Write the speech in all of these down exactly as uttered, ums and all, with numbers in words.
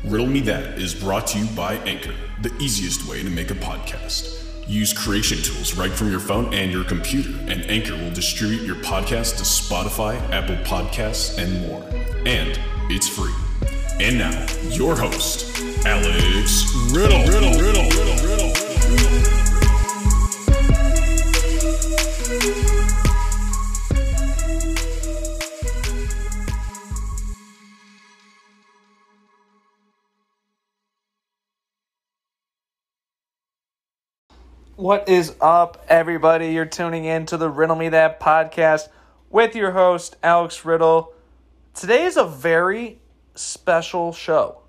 Riddle Me That is brought to you by Anchor, the easiest way to make a podcast. Use creation tools right from your phone and your computer, and Anchor will distribute your podcast to Spotify, Apple Podcasts, and more. And it's free. And now, your host, Alex Riddle. Riddle, Riddle, Riddle, Riddle, Riddle. What is up, everybody? You're tuning in to the Riddle Me That podcast with your host, Alex Riddle. Today is a very special show.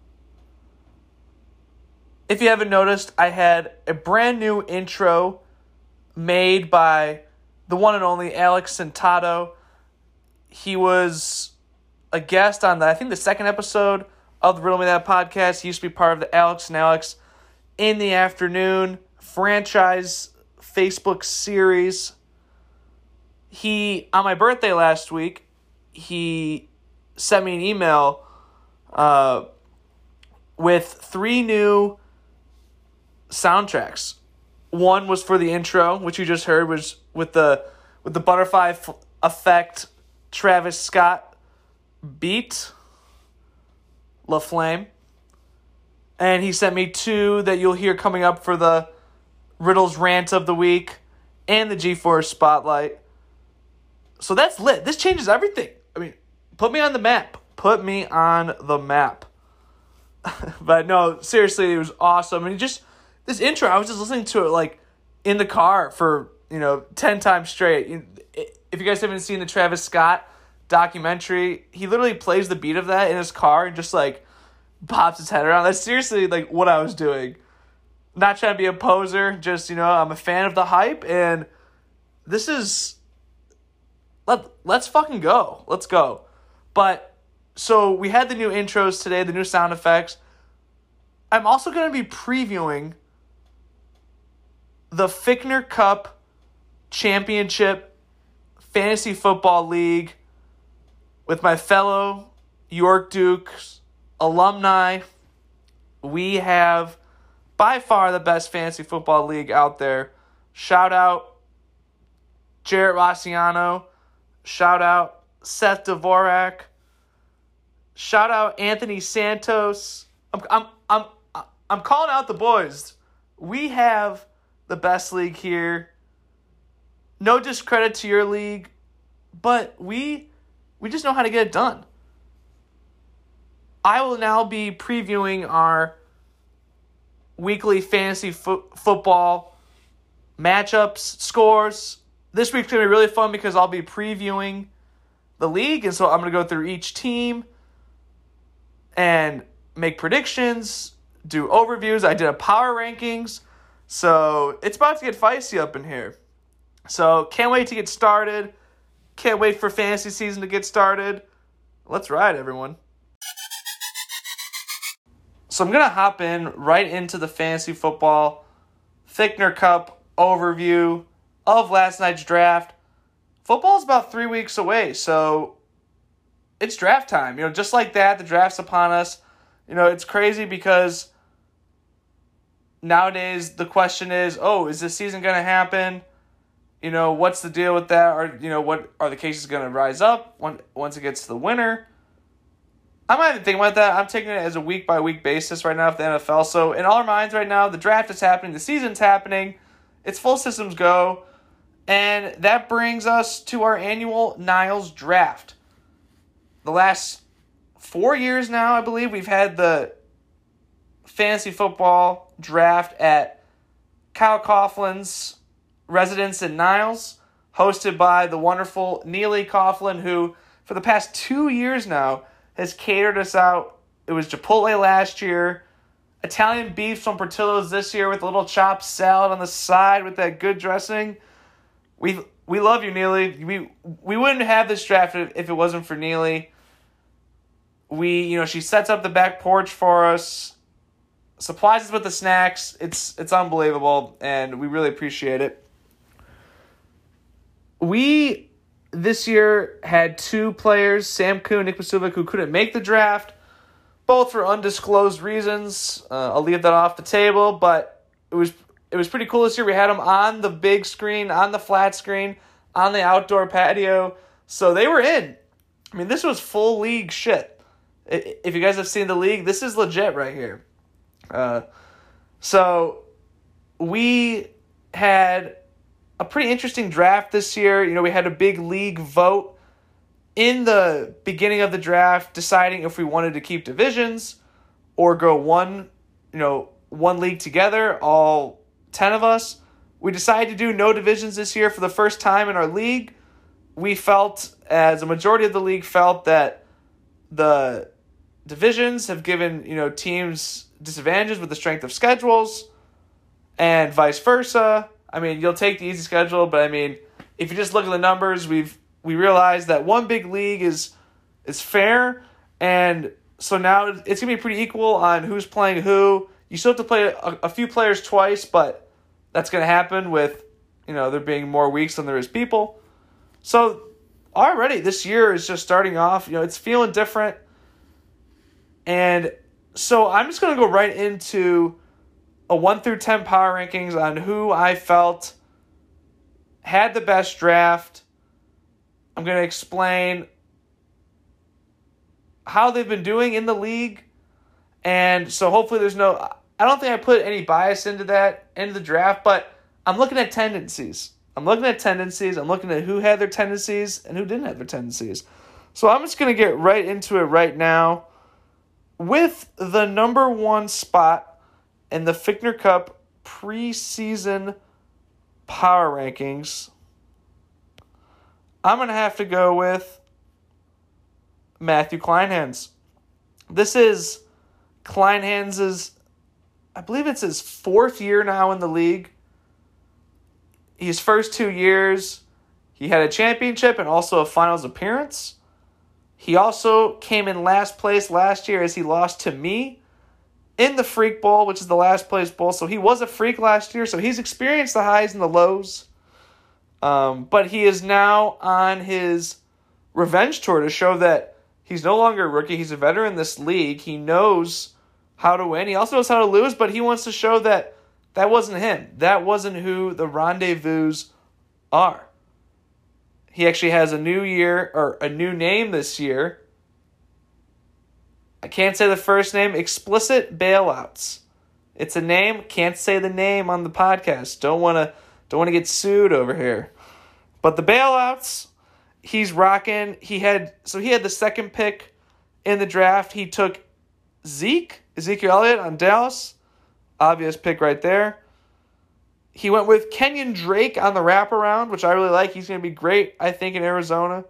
If you haven't noticed, I had a brand new intro made by the one and only Alex Sentato. He was a guest on, the, I think, the second episode of the Riddle Me That podcast. He used to be part of the Alex and Alex in the Afternoon franchise Facebook series. He, on my birthday last week, he sent me an email uh, with three new soundtracks. One was for the intro, which you just heard, was with the with the butterfly f- effect Travis Scott beat, La Flame. And he sent me two that you'll hear coming up for the Riddle's Rant of the Week and the G-Force Spotlight. So that's lit. This changes everything. I mean, put me on the map. Put me on the map. But no, seriously, it was awesome. And just, this intro, I was just listening to it like in the car for, you know, ten times straight. If you guys haven't seen the Travis Scott documentary, he literally plays the beat of that in his car and just like pops his head around. That's seriously like what I was doing. Not trying to be a poser, just, you know, I'm a fan of the hype, and this is, let, let's fucking go. Let's go. But, so we had the new intros today, the new sound effects. I'm also going to be previewing the Fichtner Cup Championship Fantasy Football League with my fellow York Dukes alumni. We have by far the best fantasy football league out there. Shout out Jarrett Rossiano. Shout out Seth Dvorak. Shout out Anthony Santos. I'm I'm I'm I'm calling out the boys. We have the best league here. No discredit to your league, but we we just know how to get it done. I will now be previewing our weekly fantasy fo- football matchups, scores. This week's going to be really fun because I'll be previewing the league, and so I'm going to go through each team and make predictions, do overviews. I did a power rankings, so it's about to get feisty up in here. So can't wait to get started. Can't wait for fantasy season to get started. Let's ride, everyone. So I'm going to hop in right into the fantasy football Fichtner Cup overview of last night's draft. Football's about three weeks away, so it's draft time. You know, just like that, the draft's upon us. You know, it's crazy because nowadays the question is, oh, is this season going to happen? You know, what's the deal with that? Or, you know, what are the cases going to rise up when, once it gets to the winter? I'm not even thinking about that. I'm taking it as a week-by-week basis right now for the N F L. So in all our minds right now, the draft is happening, the season's happening, it's full systems go, and that brings us to our annual Niles Draft. The last four years now, I believe, we've had the fantasy football draft at Kyle Coughlin's residence in Niles, hosted by the wonderful Neely Coughlin, who for the past two years now has catered us out. It was Chipotle last year, Italian beef from Portillo's this year with a little chopped salad on the side with that good dressing. We we love you, Neely. We we wouldn't have this draft if it wasn't for Neely. We, you know, she sets up the back porch for us, supplies us with the snacks. It's it's unbelievable, and we really appreciate it. We this year had two players, Sam Kuhn, Nick Pasuvic, who couldn't make the draft. both for undisclosed reasons. Uh, I'll leave that off the table, but it was it was pretty cool this year. We had them on the big screen, on the flat screen, on the outdoor patio, so they were in. I mean, this was full league shit. If you guys have seen the league, this is legit right here. Uh, so we had a pretty interesting draft this year. You know, we had a big league vote in the beginning of the draft deciding if we wanted to keep divisions or go one, you know, one league together, all ten of us. We decided to do no divisions this year for the first time in our league. We felt, as a majority of the league felt, that the divisions have given, you know, teams disadvantages with the strength of schedules and vice versa. I mean, you'll take the easy schedule, but I mean, if you just look at the numbers, we've we realized that one big league is is fair, and so now it's gonna be pretty equal on who's playing who. You still have to play a, a few players twice, but that's gonna happen with, you know, there being more weeks than there is people. So already this year is just starting off. You know, it's feeling different, and so I'm just gonna go right into a one through ten power rankings on who I felt had the best draft. I'm going to explain how they've been doing in the league. And so hopefully there's no, I don't think I put any bias into that, into the draft, but I'm looking at tendencies. I'm looking at tendencies. I'm looking at who had their tendencies and who didn't have their tendencies. So I'm just going to get right into it right now with the number one spot in the Fichtner Cup preseason power rankings. I'm going to have to go with Matthew Kleinhans. This is Kleinhans's, I believe it's his fourth year now in the league. His first two years, he had a championship and also a finals appearance. He also came in last place last year as he lost to me in the Freak Bowl, which is the last place bowl. So he was a freak last year, so he's experienced the highs and the lows. Um, but he is now on his revenge tour to show that he's no longer a rookie. He's a veteran in this league. He knows how to win. He also knows how to lose, but he wants to show that that wasn't him. That wasn't who the Rendezvous are. He actually has a new year, or a new name this year. I can't say the first name. Explicit Bailouts. It's a name. Can't say the name on the podcast. Don't want to don't want to get sued over here. But the Bailouts, he's rocking. He had so he had the second pick in the draft. He took Zeke, Ezekiel Elliott on Dallas. Obvious pick right there. He went with Kenyon Drake on the wraparound, which I really like. He's going to be great, I think, in Arizona.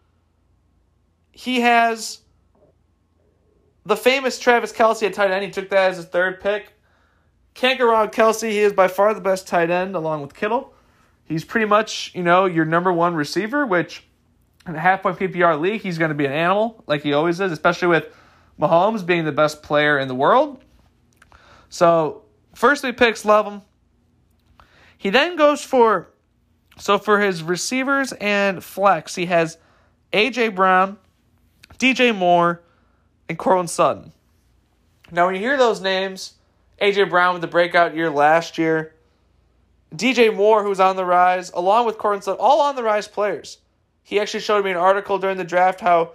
He has the famous Travis Kelce at tight end. He took that as his third pick. Can't go wrong with Kelce. He is by far the best tight end along with Kittle. He's pretty much, you know, your number one receiver, which in a half-point P P R league, he's going to be an animal like he always is, especially with Mahomes being the best player in the world. So, first three picks, love him. He then goes for, so for his receivers and flex, he has A J. Brown, D J Moore, and Courtland Sutton. Now, when you hear those names, A J. Brown with the breakout year last year, D J Moore, who's on the rise, along with Courtland Sutton, all on the rise players. He actually showed me an article during the draft how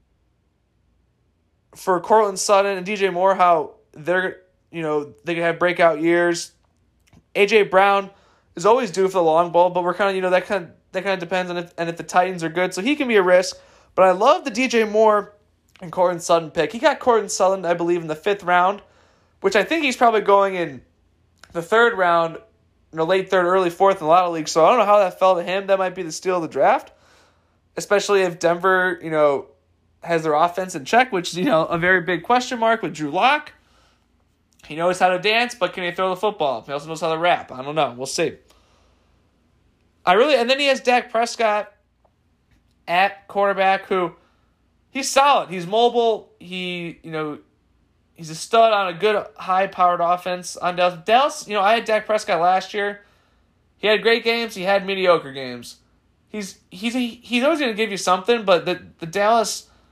for Courtland Sutton and D J Moore, how they're, you know, they can have breakout years. A J. Brown is always due for the long ball, but we're kind of, you know, that kind of, that kind of depends on if, and if the Titans are good. So he can be a risk. But I love the D J Moore and Courtland Sutton pick. He got Courtland Sutton, I believe, in the fifth round, which I think he's probably going in the third round, you know, late third, early fourth in a lot of leagues. So I don't know how that fell to him. That might be the steal of the draft, especially if Denver, you know, has their offense in check, which is, you know, a very big question mark with Drew Lock. He knows how to dance, but can he throw the football? He also knows how to rap. I don't know. We'll see. I really, and then he has Dak Prescott at quarterback, who he's solid. He's mobile. He, you know, he's a stud on a good high-powered offense on Dallas. Dallas, you know, I had Dak Prescott last year. He had great games. He had mediocre games. He's he's he's always going to give you something, but the the Dallas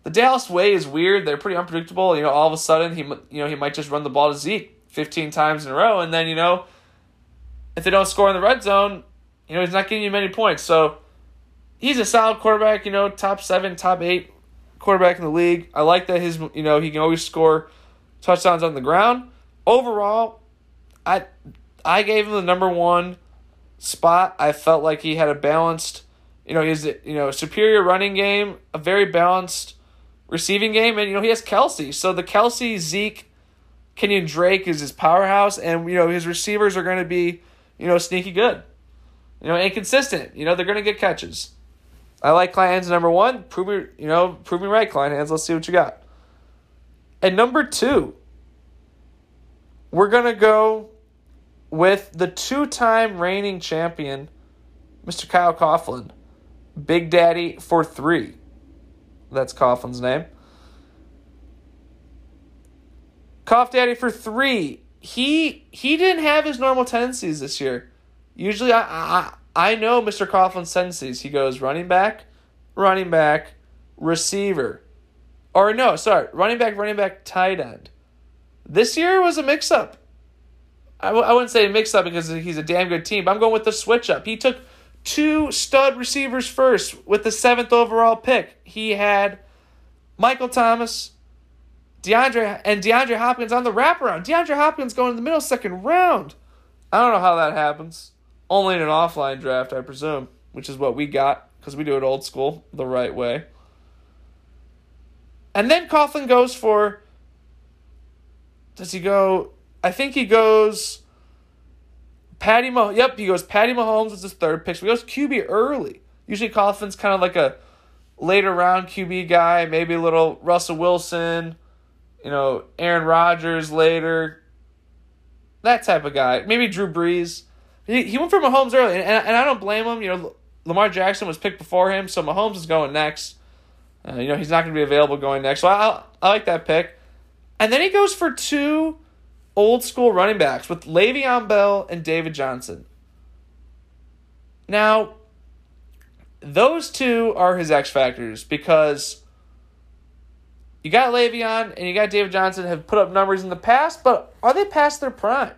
The Dallas way is weird. They're pretty unpredictable. You know, all of a sudden, he you know he might just run the ball to Zeke fifteen times in a row, and then, you know, if they don't score in the red zone, you know, he's not getting you many points. So he's a solid quarterback, you know, top seven, top eight quarterback in the league. I like that his, you know, he can always score touchdowns on the ground. Overall, I I gave him the number one spot. I felt like he had a balanced, you know, he's you know, superior running game, a very balanced receiving game, and, you know, he has Kelsey. So the Kelsey, Zeke, Kenyon Drake is his powerhouse, and, you know, his receivers are going to be, you know, sneaky good. You know, and consistent. You know, they're going to get catches. I like Kleinhands number one. Prove me, you know, prove me right, Kleinhands. Let's see what you got. At number two, we're going to go with the two-time reigning champion, Mister Kyle Coughlin. Big Daddy for three. That's Coughlin's name. Cough Daddy for three. He he didn't have his normal tendencies this year. Usually, I I, I know Mister Coughlin's tendencies. He goes running back, running back, receiver. Or no, sorry, running back, running back, tight end. This year was a mix-up. I, w- I wouldn't say a mix-up because he's a damn good team, but I'm going with the switch-up. He took two stud receivers first with the seventh overall pick. He had Michael Thomas, DeAndre, and DeAndre Hopkins on the wraparound. DeAndre Hopkins going in the middle second round. I don't know how that happens. Only in an offline draft, I presume, which is what we got because we do it old school, the right way. And then Coughlin goes for, does he go, I think he goes Patty Mahomes. Yep, he goes Patty Mahomes was his third pick. So he goes Q B early. Usually Coughlin's kind of like a later round Q B guy, maybe a little Russell Wilson, you know, Aaron Rodgers later, that type of guy. Maybe Drew Brees. He, he went for Mahomes early, and, and I don't blame him. You know, Lamar Jackson was picked before him, so Mahomes is going next. Uh, you know, he's not going to be available going next. So I, I, I like that pick. And then he goes for two old school running backs with Le'Veon Bell and David Johnson. Now, those two are his X factors because you got Le'Veon and you got David Johnson have put up numbers in the past, but are they past their prime?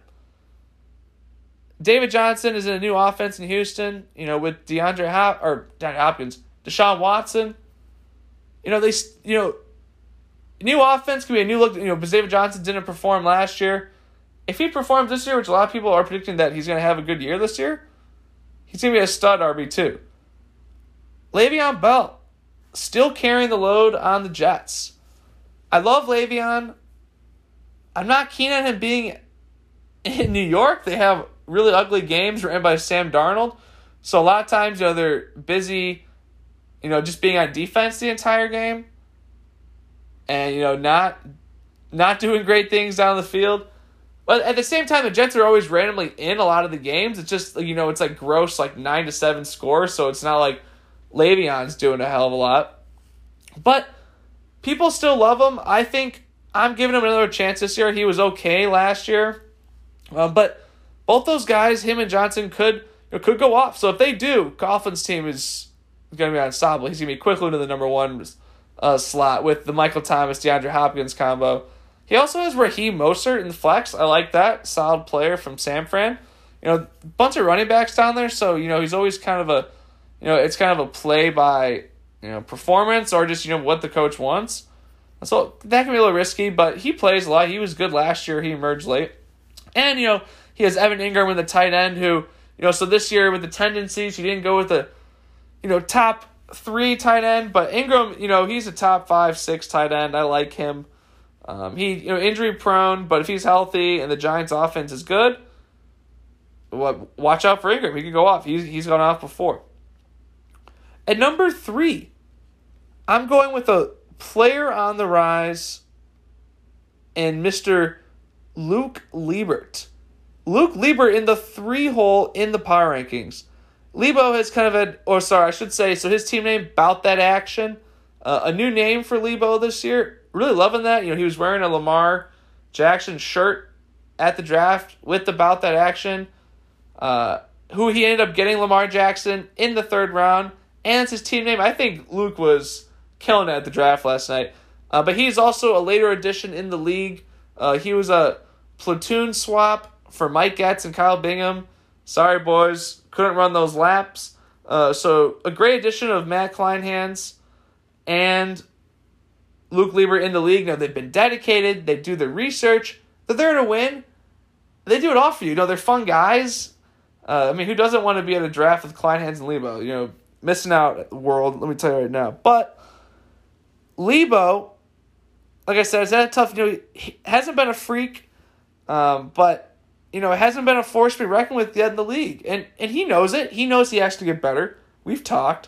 David Johnson is in a new offense in Houston, you know, with DeAndre Hop or DeAndre Hopkins, Deshaun Watson. You know, they, you know, new offense could be a new look, you know, because David Johnson didn't perform last year. If he performs this year, which a lot of people are predicting that he's going to have a good year this year, he's going to be a stud R B two. Le'Veon Bell, still carrying the load on the Jets. I love Le'Veon. I'm not keen on him being in New York. They have really ugly games written by Sam Darnold. So a lot of times, you know, they're busy, you know, just being on defense the entire game. And, you know, not not doing great things down the field. But at the same time, the Jets are always randomly in a lot of the games. It's just, you know, it's like gross, like nine to seven scores. So it's not like Le'Veon's doing a hell of a lot. But people still love him. I think I'm giving him another chance this year. He was okay last year. Uh, but both those guys, him and Johnson, could, you know, could go off. So if they do, Coughlin's team is going to be unstoppable. He's going to be quickly into the number one uh, slot with the Michael Thomas, DeAndre Hopkins combo. He also has Raheem Mostert in the flex. I like that. Solid player from San Fran. You know, bunch of running backs down there. So, you know, he's always kind of a, you know, it's kind of a play by, you know, performance or just, you know, what the coach wants. So that can be a little risky, but he plays a lot. He was good last year. He emerged late. And, you know, he has Evan Ingram in the tight end who, you know, so this year with the tendencies, he didn't go with the, you know, top three tight end, but Ingram, you know, he's a top five, six tight end. I like him. Um, he, you know, injury prone, but if he's healthy and the Giants' offense is good, what? Watch out for Ingram. He could go off. He's he's gone off before. At number three, I'm going with a player on the rise, and Mister Luke Liebert. Luke Liebert in the three hole in the power rankings. Lebo has kind of had, or sorry, I should say, so his team name, Bout That Action. Uh, a new name for Lebo this year. Really loving that. You know, he was wearing a Lamar Jackson shirt at the draft with the Bout That Action. Uh, who he ended up getting Lamar Jackson in the third round. And it's his team name. I think Luke was killing it at the draft last night. Uh, but he's also a later addition in the league. Uh, he was a platoon swap for Mike Getz and Kyle Bingham. Sorry, boys. Couldn't run those laps. Uh, so a great addition of Matt Kleinhans and Luke Lieber in the league. Now, they've been dedicated. They do the research. They're there to win. They do it all for you. You know, they're fun guys. Uh, I mean, who doesn't want to be at a draft with Kleinhans and Lebo? You know, missing out at the world, let me tell you right now. But Lebo, like I said, is that tough? You know, he hasn't been a freak, um, but, you know, it hasn't been a force to be reckoned with yet in the league. And, and he knows it. He knows he has to get better. We've talked.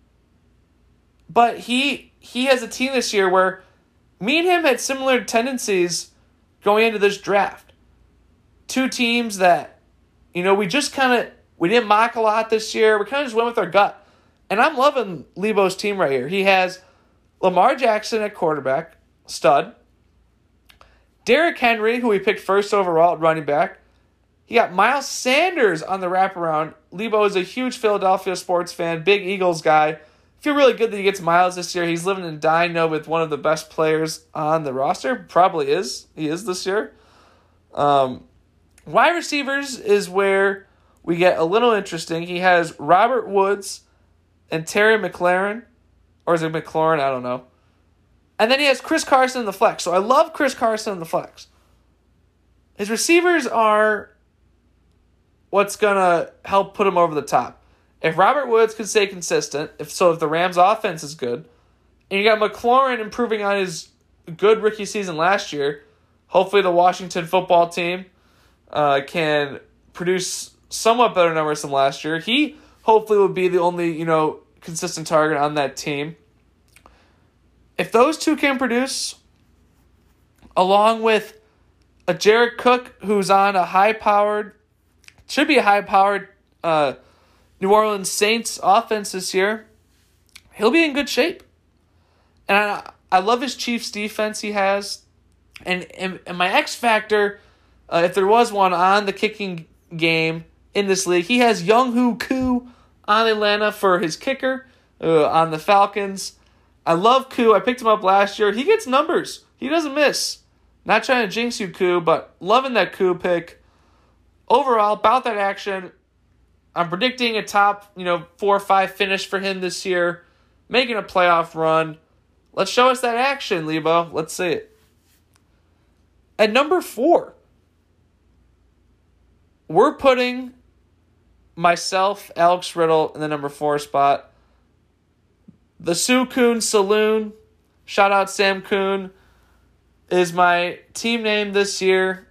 But he he has a team this year where me and him had similar tendencies going into this draft. Two teams that, you know, we just kind of, we didn't mock a lot this year. We kind of just went with our gut. And I'm loving Lebo's team right here. He has Lamar Jackson at quarterback, stud. Derrick Henry, who we picked first overall at running back. He got Miles Sanders on the wraparound. Lebo is a huge Philadelphia sports fan, big Eagles guy. Feel really good that he gets Miles this year. He's living in Dino with one of the best players on the roster. Probably is. He is this year. Um, wide receivers is where we get a little interesting. He has Robert Woods and Terry McLaurin. Or is it McLaurin? I don't know. And then he has Chris Carson in the flex. So I love Chris Carson in the flex. His receivers are what's going to help put him over the top. If Robert Woods can stay consistent, if so if the Rams' offense is good, and you got McLaurin improving on his good rookie season last year, hopefully the Washington football team uh, can produce somewhat better numbers than last year. He hopefully will be the only, you know, consistent target on that team. If those two can produce, along with a Jared Cook who's on a high-powered, should be a high-powered uh, New Orleans Saints offense this year, he'll be in good shape. And I, I love his Chiefs defense he has. And, and, and my X factor, uh, if there was one on the kicking game in this league, he has Younghoe Koo on Atlanta for his kicker uh, on the Falcons. I love Koo. I picked him up last year. He gets numbers. He doesn't miss. Not trying to jinx you, Koo, but loving that Koo pick. Overall, about that action, I'm predicting a top, you know, four or five finish for him this year, making a playoff run. Let's show us that action, Lebo. Let's see it. At number four, we're putting myself, Alex Riddle, in the number four spot. The Sue Coon Saloon, shout out Sam Coon, is my team name this year.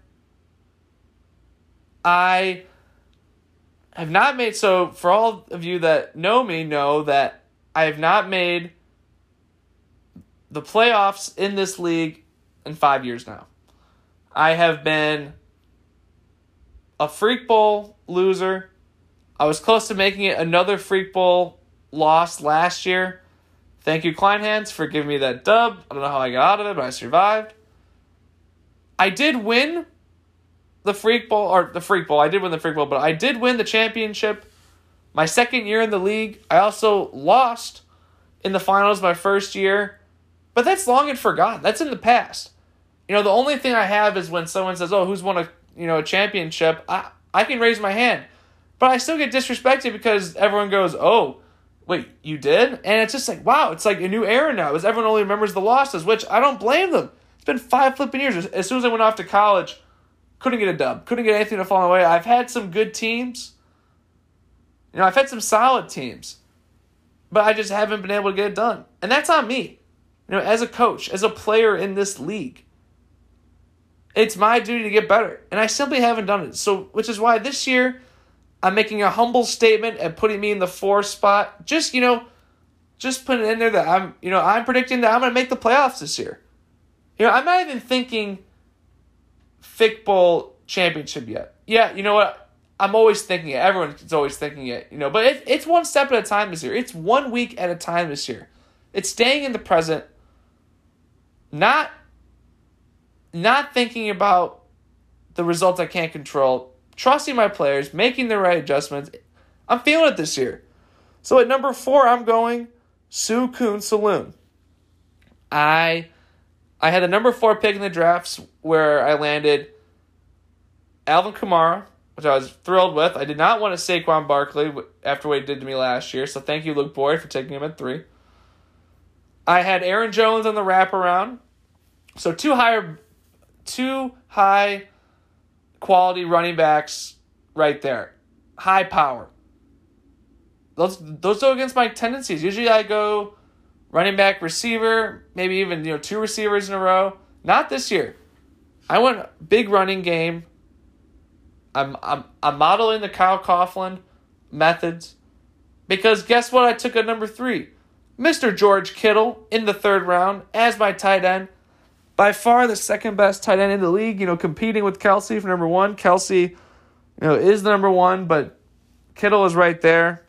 I have not made, so for all of you that know me, know that I have not made the playoffs in this league in five years now. I have been a Freak Bowl loser. I was close to making it another Freak Bowl loss last year. Thank you, Kleinhans, for giving me that dub. I don't know how I got out of it, but I survived. I did win the Freak Bowl, or the Freak Bowl. I did win the Freak Bowl, but I did win the championship my second year in the league. I also lost in the finals my first year, but that's long and forgotten. That's in the past. You know, the only thing I have is when someone says, "Oh, who's won a you know a championship?" I I can raise my hand, but I still get disrespected because everyone goes, "Oh, wait, you did?" And it's just like, wow, it's like a new era now, as everyone only remembers the losses, which I don't blame them. It's been five flipping years. As soon as I went off to college, couldn't get a dub. Couldn't get anything to fall my way. I've had some good teams. You know, I've had some solid teams. But I just haven't been able to get it done. And that's on me. You know, as a coach, as a player in this league. It's my duty to get better. And I simply haven't done it. So, which is why this year, I'm making a humble statement and putting me in the fourth spot. Just, you know, just putting it in there that I'm, you know, I'm predicting that I'm going to make the playoffs this year. You know, I'm not even thinking Fick Bowl championship yet. Yeah, you know what? I'm always thinking it. Everyone's always thinking it. You know, but it, it's one step at a time this year. It's one week at a time this year. It's staying in the present, not, not thinking about the results I can't control, trusting my players, making the right adjustments. I'm feeling it this year. So at number four, I'm going Sue Coon Saloon. I I had the number four pick in the drafts where I landed Alvin Kamara, which I was thrilled with. I did not want to Saquon Barkley after what he did to me last year, so thank you, Luke Boyd, for taking him at three. I had Aaron Jones on the wraparound, so two higher, two high quality running backs right there, high power. Those those go against my tendencies. Usually I go running back, receiver, maybe even you know two receivers in a row. Not this year. I went big running game. I'm I'm I'm modeling the Kyle Coughlin methods because guess what? I took at number three, Mister George Kittle in the third round as my tight end. By far the second best tight end in the league. You know, competing with Kelsey for number one. Kelsey, you know, is the number one, but Kittle is right there.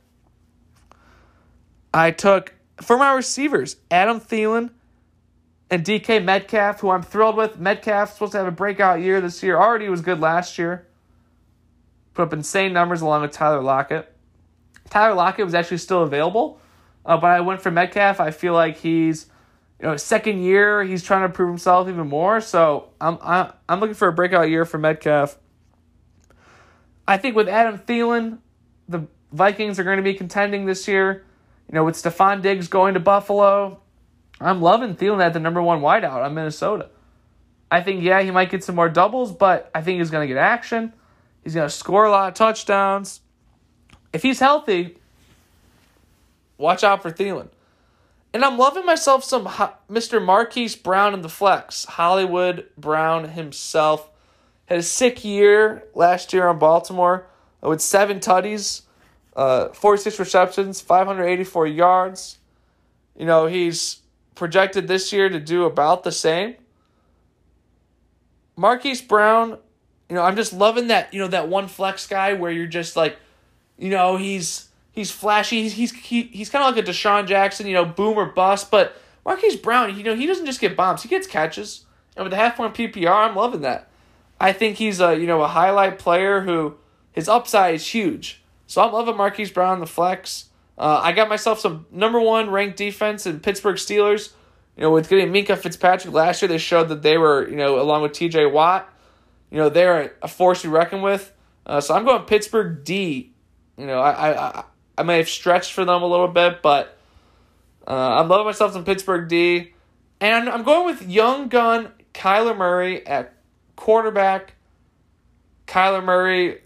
I took for my receivers Adam Thielen and D K Metcalf, who I'm thrilled with. Metcalf supposed to have a breakout year this year. Already was good last year. Put up insane numbers along with Tyler Lockett. Tyler Lockett was actually still available, uh, but I went for Metcalf. I feel like he's, you know, second year. He's trying to prove himself even more. So I'm I'm, I'm looking for a breakout year for Metcalf. I think with Adam Thielen, the Vikings are going to be contending this year. You know, with Stephon Diggs going to Buffalo, I'm loving Thielen at the number one wideout on Minnesota. I think, yeah, he might get some more doubles, but I think he's going to get action. He's going to score a lot of touchdowns. If he's healthy, watch out for Thielen. And I'm loving myself some Mister Marquise Brown in the flex. Hollywood Brown himself had a sick year last year on Baltimore with seven tutties, uh, forty-six receptions, five hundred eighty-four yards. You know, he's projected this year to do about the same. Marquise Brown, you know, I'm just loving that, you know, that one flex guy where you're just like, you know, he's he's flashy. He's he's he, he's kind of like a Deshaun Jackson, you know, boom or bust. But Marquise Brown, you know, he doesn't just get bombs. He gets catches. And with the half-point P P R, I'm loving that. I think he's a, you know, a highlight player who his upside is huge. So I'm loving Marquise Brown in the flex. Uh, I got myself some number one ranked defense in Pittsburgh Steelers. You know, with getting Minkah Fitzpatrick last year, they showed that they were, you know, along with T J Watt, you know, they're a force to reckon with. Uh, so I'm going Pittsburgh D. You know, I, I I may have stretched for them a little bit, but uh, I'm loving myself some Pittsburgh D. And I'm going with young gun Kyler Murray at quarterback. Kyler Murray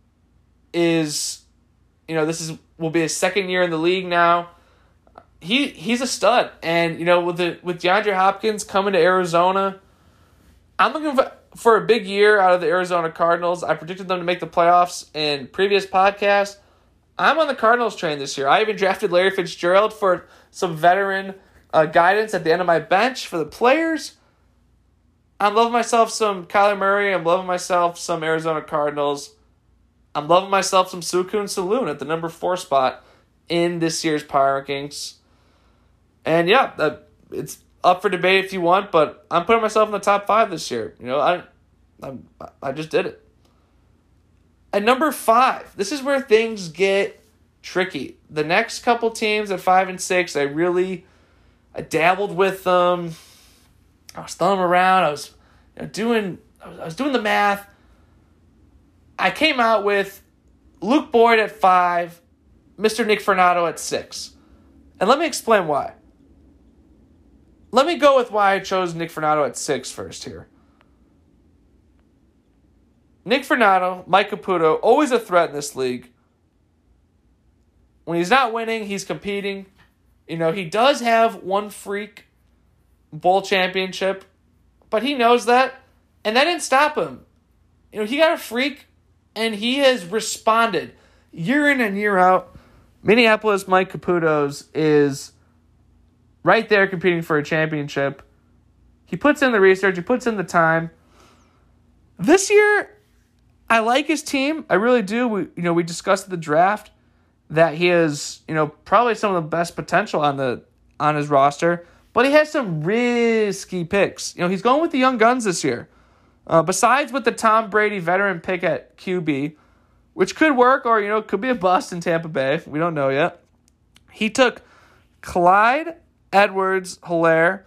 is, you know, this is will be his second year in the league now. He he's a stud, and you know with the with DeAndre Hopkins coming to Arizona, I'm looking for, for a big year out of the Arizona Cardinals. I predicted them to make the playoffs in previous podcasts. I'm on the Cardinals train this year. I even drafted Larry Fitzgerald for some veteran uh, guidance at the end of my bench for the players. I'm loving myself some Kyler Murray. I'm loving myself some Arizona Cardinals. I'm loving myself some Suku Saloon at the number four spot in this year's Power Rankings. And yeah, that, it's up for debate if you want, but I'm putting myself in the top five this year. You know, I, I, I just did it. At number five, this is where things get tricky. The next couple teams at five and six, I really, I dabbled with them. I was throwing them around. I was, you know, doing, I was, I was doing the math. I came out with Luke Boyd at five, Mister Nick Fernando at six. And let me explain why. Let me go with why I chose Nick Fernando at six first here. Nick Fernando, Mike Caputo, always a threat in this league. When he's not winning, he's competing. You know, he does have one freak bowl championship, but he knows that, and that didn't stop him. You know, he got a freak, and he has responded year in and year out. Minneapolis Mike Caputo's is right there competing for a championship. He puts in the research. He puts in the time. This year, I like his team. I really do. We, you know, we discussed at the draft that he has, you know, probably some of the best potential on the on his roster, but he has some risky picks. You know, he's going with the young guns this year. Uh, besides with the Tom Brady veteran pick at Q B, which could work or, you know, could be a bust in Tampa Bay. We don't know yet. He took Clyde Edwards-Helaire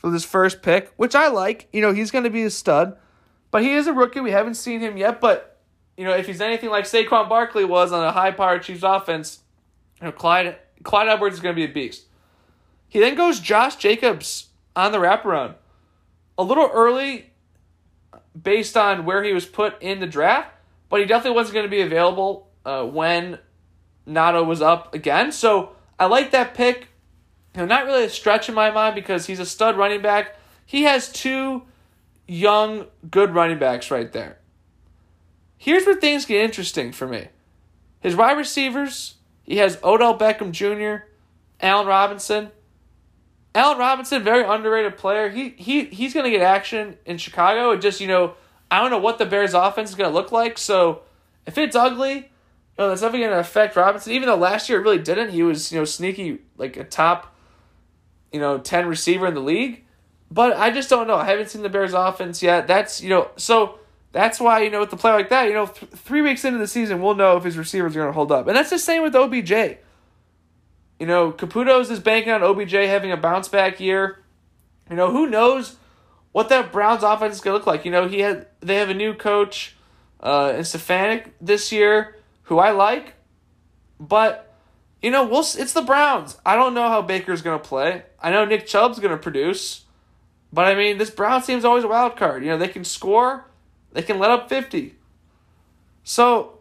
for this first pick, which I like. You know, he's going to be a stud. But he is a rookie. We haven't seen him yet. But, you know, if he's anything like Saquon Barkley was on a high-powered Chiefs offense, you know, Clyde, Clyde Edwards is going to be a beast. He then goes Josh Jacobs on the wraparound. A little early based on where he was put in the draft, but he definitely wasn't going to be available uh, when Nato was up again. So I like that pick. You know, not really a stretch in my mind because he's a stud running back. He has two young, good running backs right there. Here's where things get interesting for me. His wide receivers, he has Odell Beckham Junior, Allen Robinson. Allen Robinson, very underrated player. He he he's going to get action in Chicago. It just, you know, I don't know what the Bears' offense is going to look like. So if it's ugly, you know, that's definitely going to affect Robinson. Even though last year it really didn't. He was, you know, sneaky, like a top, you know, ten receiver in the league. But I just don't know. I haven't seen the Bears' offense yet. That's, you know, so that's why, you know, with the play like that, you know, th- three weeks into the season, we'll know if his receivers are going to hold up. And that's the same with O B J. You know, Caputo's is banking on O B J having a bounce-back year. You know, who knows what that Browns offense is going to look like. You know, he had they have a new coach uh, in Stefanski this year, who I like. But, you know, we'll it's the Browns. I don't know how Baker's going to play. I know Nick Chubb's going to produce. But, I mean, this Browns team's always a wild card. You know, they can score. They can let up fifty. So,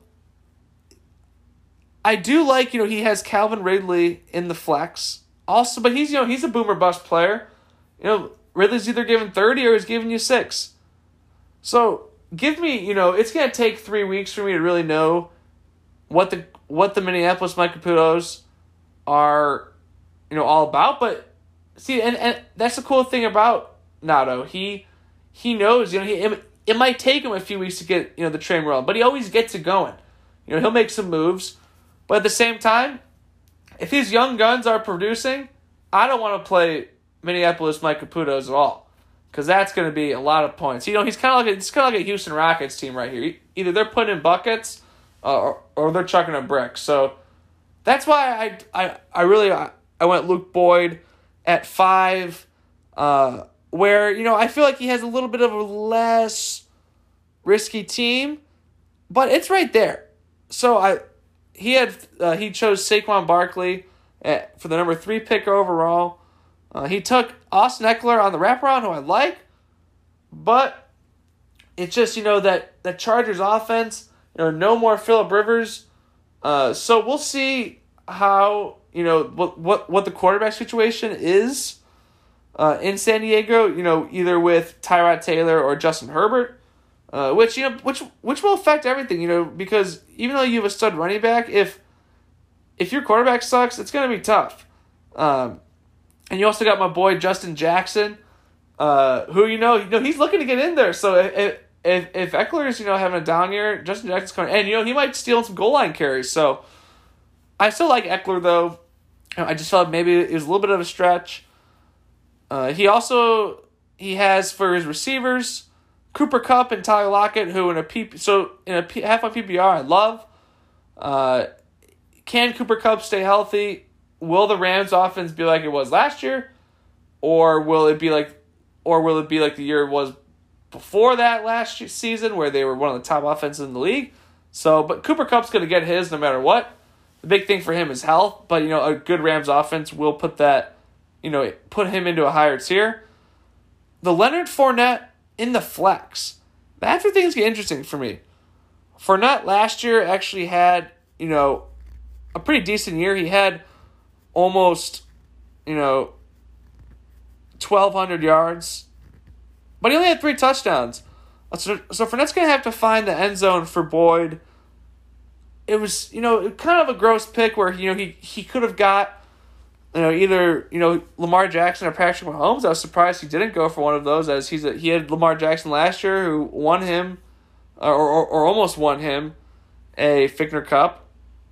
I do like, you know, he has Calvin Ridley in the flex. Also, but he's, you know, he's a boomer bust player. You know, Ridley's either giving thirty or he's giving you six. So, give me, you know, it's going to take three weeks for me to really know what the what the Minneapolis Mike Caputos are, you know, all about. But, see, and, and that's the cool thing about Nato. He he knows, you know, he it, it might take him a few weeks to get, you know, the train rolling, but he always gets it going. You know, he'll make some moves. But at the same time, if his young guns are producing, I don't want to play Minneapolis Mike Caputos at all, because that's going to be a lot of points. You know, he's kind of like a, it's kind of like a Houston Rockets team right here. Either they're putting in buckets, uh, or or they're chucking a brick. So that's why I I I really I, I went Luke Boyd at five, uh, where, you know, I feel like he has a little bit of a less risky team, but it's right there. So I. He had uh, he chose Saquon Barkley at, for the number three pick overall. Uh, he took Austin Eckler on the wraparound, who I like, but it's just, you know, that that Chargers offense. You know, no more Phillip Rivers. Uh, so we'll see how, you know, what what what the quarterback situation is uh, in San Diego. You know, either with Tyrod Taylor or Justin Herbert. Uh, which, you know, which which will affect everything, you know, because even though you have a stud running back, if if your quarterback sucks, it's going to be tough. Um, and you also got my boy Justin Jackson, uh, who, you know, you know, he's looking to get in there. So if if if Eckler is, you know, having a down year, Justin Jackson's coming, and, you know, he might steal some goal line carries. So I still like Eckler, though. I just felt maybe it was a little bit of a stretch. Uh, he also he has for his receivers Cooper Kupp and Tyler Lockett, who in a P so in a P, half a P P R I love. Uh, can Cooper Kupp stay healthy? Will the Rams offense be like it was last year, or will it be like, or will it be like the year it was before that last season, where they were one of the top offenses in the league? So, but Cooper Kupp's going to get his no matter what. The big thing for him is health, but, you know, a good Rams offense will put that, you know, put him into a higher tier. The Leonard Fournette in the flex. That's where things get interesting for me. Fournette last year actually had, you know, a pretty decent year. He had almost, you know, twelve hundred yards. But he only had three touchdowns. So, so Fournette's going to have to find the end zone for Boyd. It was, you know, kind of a gross pick where, you know, he, he could have got, you know, either, you know, Lamar Jackson or Patrick Mahomes. I was surprised he didn't go for one of those, as he's a, he had Lamar Jackson last year, who won him, or or, or almost won him, a Fichtner Cup.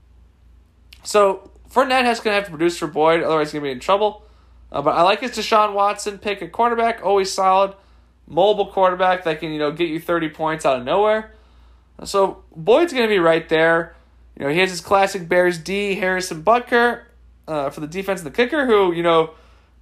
So Fournette has going to have to produce for Boyd, otherwise he's going to be in trouble. Uh, but I like his Deshaun Watson pick at quarterback, always solid, mobile quarterback that can, you know, get you thirty points out of nowhere. So Boyd's going to be right there. You know, he has his classic Bears D, Harrison Butker, Uh, for the defense and the kicker, who, you know,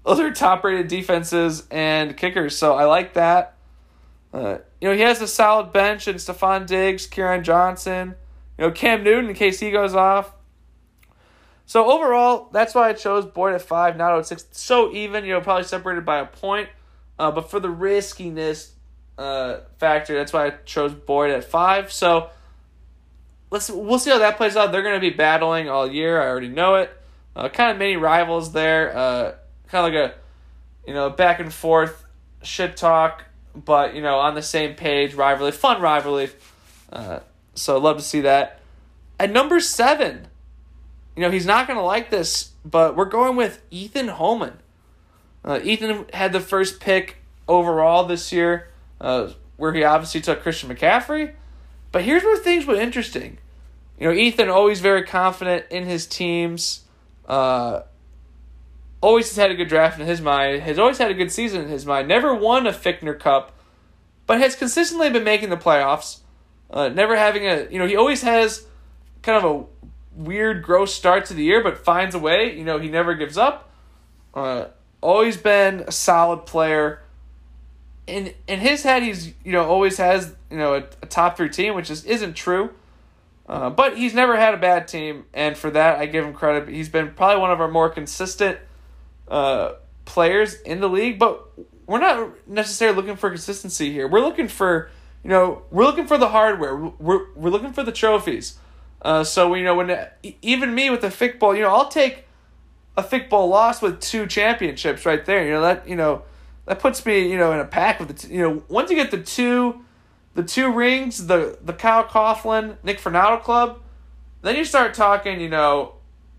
those are top-rated defenses and kickers, so I like that. Uh, you know, he has a solid bench in Stephon Diggs, Kieran Johnson, you know, Cam Newton in case he goes off. So overall, that's why I chose Boyd at five, not at six. So even, you know, probably separated by a point. Uh, but for the riskiness uh, factor, that's why I chose Boyd at five. So let's we'll see how that plays out. They're going to be battling all year. I already know it. Uh, kind of many rivals there. Uh, kind of like a, you know, back and forth shit talk, but, you know, on the same page, rivalry, fun rivalry. Uh, so I'd love to see that. At number seven, you know, he's not going to like this, but we're going with Ethan Holman. Uh, Ethan had the first pick overall this year, uh, where he obviously took Christian McCaffrey. But here's where things were interesting. You know, Ethan always very confident in his teams. Uh, always has had a good draft in his mind. Has always had a good season in his mind. Never won a Fichtner Cup, but has consistently been making the playoffs. Uh, never having a, you know, he always has kind of a weird, gross start to the year, but finds a way. You know, he never gives up. Uh, always been a solid player. In in his head, he's, you know, always has, you know, a, a top three team, which is isn't true. Uh, but he's never had a bad team, and for that, I give him credit. He's been probably one of our more consistent uh, players in the league, but we're not necessarily looking for consistency here. We're looking for, you know, we're looking for the hardware. We're we're looking for the trophies. Uh, so, you know, when even me with the Fick Bowl, you know, I'll take a Fick Bowl loss with two championships right there. You know, that, you know, that puts me, you know, in a pack with the, t- you know, once you get the two, the two rings, the, the Kyle Coughlin, Nick Fernando club, then you start talking, you know,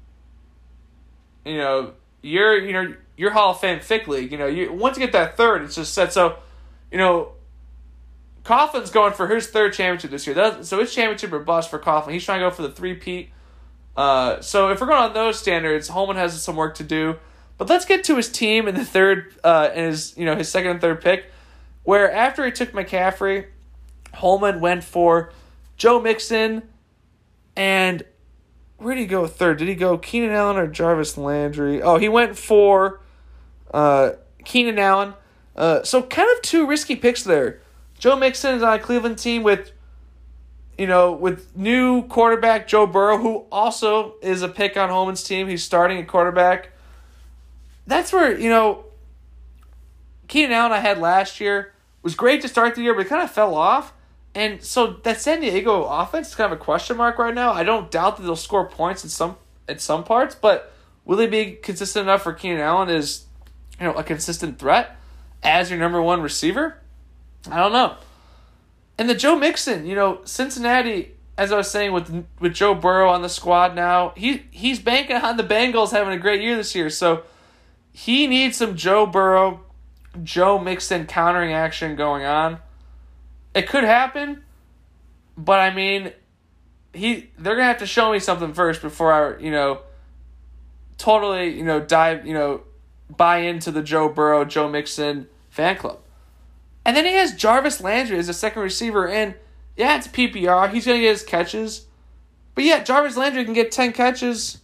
you know, you're, you know, your Hall of Fame Fick League, you know, you, once you get that third, it's just set. So, you know, Coughlin's going for his third championship this year. That, so it's championship or bust for Coughlin. He's trying to go for the three-peat. Uh, so if we're going on those standards, Holman has some work to do. But let's get to his team in the third, uh, and his, you know, his second and third pick, where after he took McCaffrey, Holman went for Joe Mixon, and where did he go third? Did he go Keenan Allen or Jarvis Landry? Oh, he went for uh, Keenan Allen. Uh, so kind of two risky picks there. Joe Mixon is on a Cleveland team with, you know, with new quarterback Joe Burrow, who also is a pick on Holman's team. He's starting at quarterback. That's where, you know, Keenan Allen I had last year was great to start the year, but it kind of fell off. And so that San Diego offense is kind of a question mark right now. I don't doubt that they'll score points in some in some parts, but will they be consistent enough for Keenan Allen as, you know, a consistent threat as your number one receiver? I don't know. And the Joe Mixon, you know, Cincinnati, as I was saying, with with Joe Burrow on the squad now, he he's banking on the Bengals having a great year this year. So he needs some Joe Burrow, Joe Mixon countering action going on. It could happen, but I mean, he they're gonna have to show me something first before I, you know, totally, you know, dive, you know, buy into the Joe Burrow, Joe Mixon fan club. And then he has Jarvis Landry as a second receiver, and yeah, it's P P R. He's going to get his catches. But yeah, Jarvis Landry can get ten catches,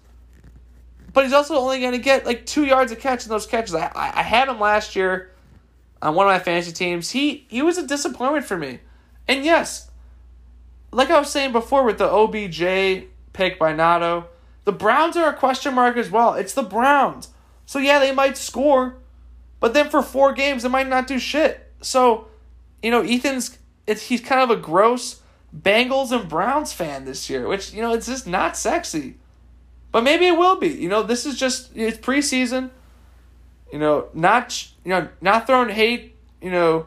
but he's also only going to get like two yards a catch in those catches. I, I, I had him last year on one of my fantasy teams. He he was a disappointment for me. And yes, like I was saying before with the O B J pick by Nato, the Browns are a question mark as well. It's the Browns. So yeah, they might score, but then for four games, they might not do shit. So, you know, Ethan's, it's, he's kind of a gross Bengals and Browns fan this year, which, you know, it's just not sexy. But maybe it will be. You know, this is just, it's preseason. You know, not, you know, not throwing hate, you know,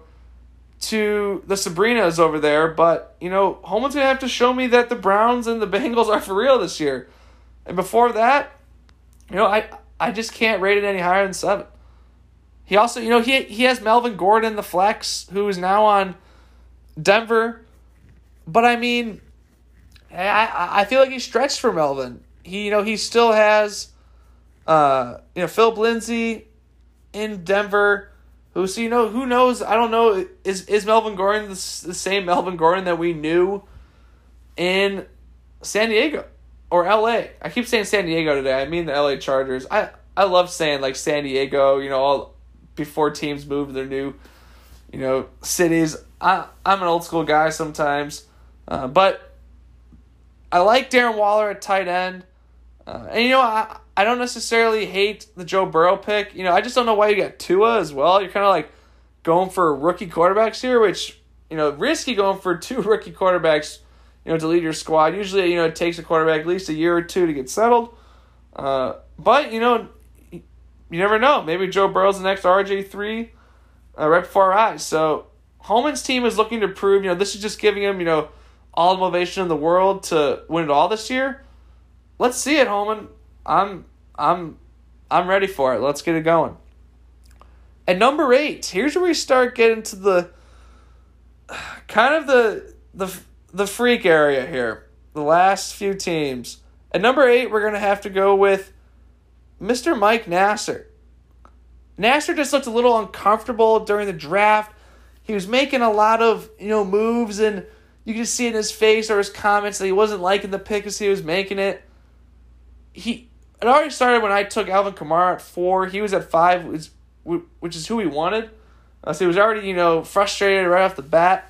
to the Sabrinas over there, but, you know, Holman's going to have to show me that the Browns and the Bengals are for real this year. And before that, you know, I, I just can't rate it any higher than seven. He also, you know, he he has Melvin Gordon, the flex, who is now on Denver. But, I mean, I I feel like he's stretched for Melvin. He, you know, he still has, uh, you know, Philip Lindsay in Denver. Who, so, you know, who knows? I don't know. Is is Melvin Gordon the, the same Melvin Gordon that we knew in San Diego or L A? I keep saying San Diego today. I mean the L A Chargers. I I love saying like San Diego, you know, all before teams move to their new, you know, cities. I I'm an old school guy sometimes, uh, but I like Darren Waller at tight end, uh, and you know I I don't necessarily hate the Joe Burrow pick. You know, I just don't know why you got Tua as well. You're kind of like going for rookie quarterbacks here, which, you know, risky going for two rookie quarterbacks, you know, to lead your squad. Usually, you know, it takes a quarterback at least a year or two to get settled. Uh, but, you know, you never know. Maybe Joe Burrow's the next R G three uh, right before our eyes. So, Holman's team is looking to prove, you know, this is just giving him, you know, all the motivation in the world to win it all this year. Let's see it, Holman. I'm, I'm, I'm ready for it. Let's get it going. At number eight, here's where we start getting to the kind of the the the freak area here. The last few teams. At number eight, we're gonna have to go with Mister Mike Nasser. Nasser just looked a little uncomfortable during the draft. He was making a lot of, you know, moves, and you could see in his face or his comments that he wasn't liking the pick as he was making it. He it already started when I took Alvin Kamara at four. He was at five. It was, which is who he wanted. Uh, so he was already, you know, frustrated right off the bat.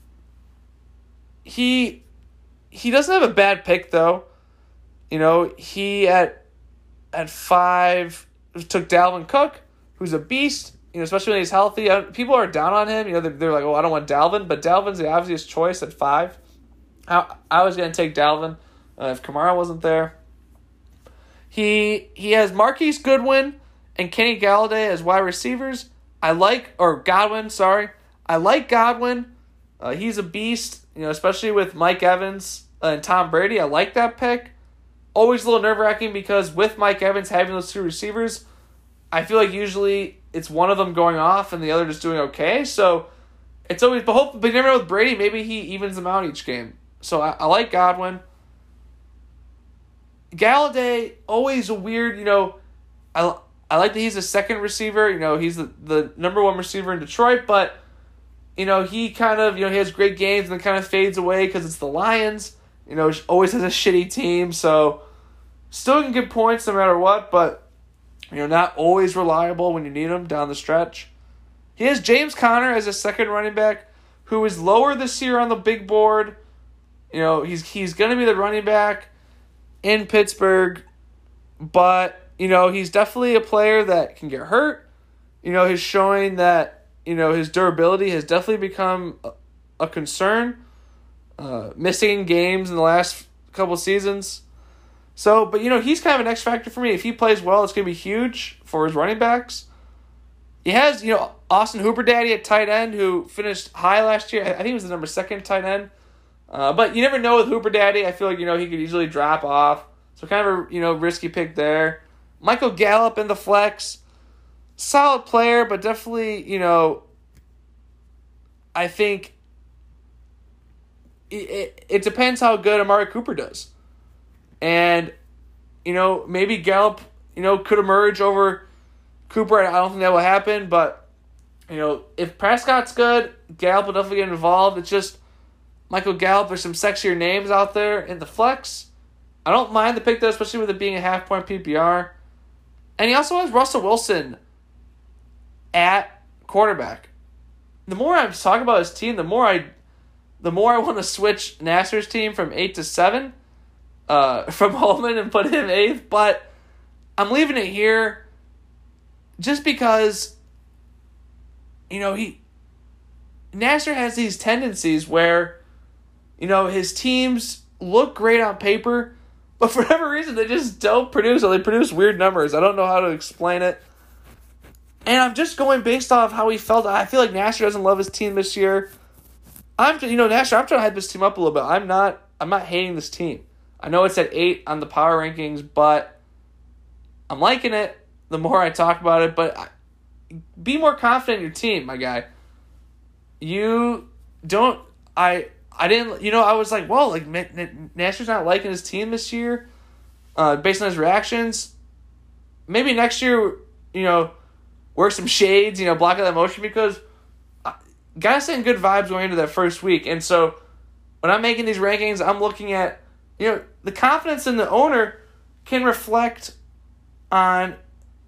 He he doesn't have a bad pick, though. You know, he at at five took Dalvin Cook, who's a beast, you know, especially when he's healthy. Uh, people are down on him. You know, they're, they're like, oh, I don't want Dalvin. But Dalvin's the obvious choice at five. I, I was going to take Dalvin uh, if Kamara wasn't there. He He has Marquise Goodwin and Kenny Galladay as wide receivers. I like, or Godwin, sorry. I like Godwin. Uh, he's a beast, you know, especially with Mike Evans and Tom Brady. I like that pick. Always a little nerve-wracking because with Mike Evans having those two receivers, I feel like usually it's one of them going off and the other just doing okay. So it's always, but hope, but you never know with Brady, maybe he evens them out each game. So I, I like Godwin. Galladay, always a weird, you know, I I like that he's a second receiver. You know, he's the, the number one receiver in Detroit, but, you know, he kind of, you know, he has great games and then kind of fades away because it's the Lions. You know, always has a shitty team, so still can get points no matter what, but, you know, not always reliable when you need him down the stretch. He has James Conner as a second running back who is lower this year on the big board. You know, he's he's going to be the running back in Pittsburgh, but, you know, he's definitely a player that can get hurt. You know, he's showing that, you know, his durability has definitely become a, a concern. Uh, missing games in the last couple seasons. So, but, you know, he's kind of an X factor for me. If he plays well, it's going to be huge for his running backs. He has, you know, Austin Hooperdaddy at tight end who finished high last year. I think he was the number second tight end. Uh, but you never know with Hooperdaddy. I feel like, you know, he could easily drop off. So kind of a, you know, risky pick there. Michael Gallup in the flex. Solid player, but definitely, you know, I think it, it, it depends how good Amari Cooper does. And, you know, maybe Gallup, you know, could emerge over Cooper. I don't think that will happen, but, you know, if Prescott's good, Gallup will definitely get involved. It's just Michael Gallup, there's some sexier names out there in the flex. I don't mind the pick, though, especially with it being a half-point P P R. And he also has Russell Wilson at quarterback. The more I'm talking about his team, the more I the more I want to switch Nasser's team from eight to seven uh, from Holman and put him eighth. But I'm leaving it here just because, you know, he Nasser has these tendencies where, you know, his teams look great on paper, but for whatever reason, they just don't produce, or they produce weird numbers. I don't know how to explain it. And I'm just going based off how he felt. I feel like Nasser doesn't love his team this year. I'm, you know, Nasser, I'm trying to hype this team up a little bit. I'm not, I'm not hating this team. I know it's at eight on the power rankings, but I'm liking it the more I talk about it. But I, be more confident in your team, my guy. You don't, I... I didn't, you know, I was like, well, like, Nasser's not liking his team this year, uh, based on his reactions. Maybe next year, you know, wear some shades, you know, block out that motion, because I, guys sending good vibes going into that first week. And so when I'm making these rankings, I'm looking at, you know, the confidence in the owner can reflect on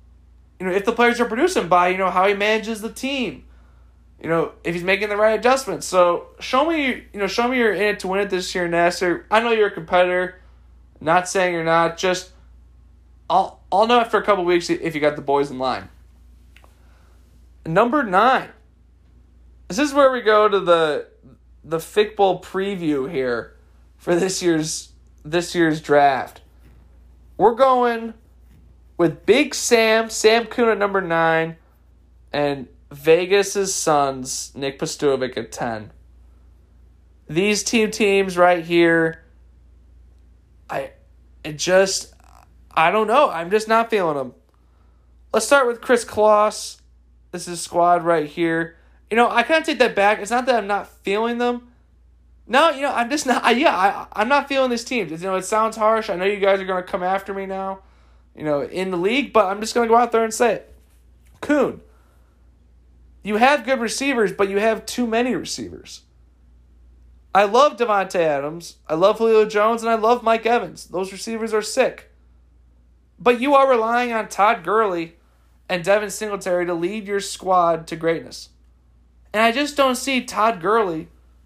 you know, if the players are producing, by, you know, how he manages the team. You know, if he's making the right adjustments. So show me, you know, show me you're in it to win it this year, Nasser. I know you're a competitor. Not saying you're not. Just I'll I'll know after a couple weeks if you got the boys in line. Number nine. This is where we go to the the Fick Bowl preview here for this year's this year's draft. We're going with Big Sam, Sam Kuhn at number nine, and Vegas' Suns, Nick Pastovic at ten. These two teams right here, I it just, I don't know. I'm just not feeling them. Let's start with Chris Kloss. This is squad right here. You know, I kind of take that back. It's not that I'm not feeling them. No, you know, I'm just not, I, yeah, I, I'm not feeling these teams. You know, it sounds harsh. I know you guys are going to come after me now, you know, in the league, but I'm just going to go out there and say it. Kuhn. You have good receivers, but you have too many receivers. I love Devontae Adams. I love Julio Jones, and I love Mike Evans. Those receivers are sick. But you are relying on Todd Gurley and Devin Singletary to lead your squad to greatness. And I just don't see Todd Gurley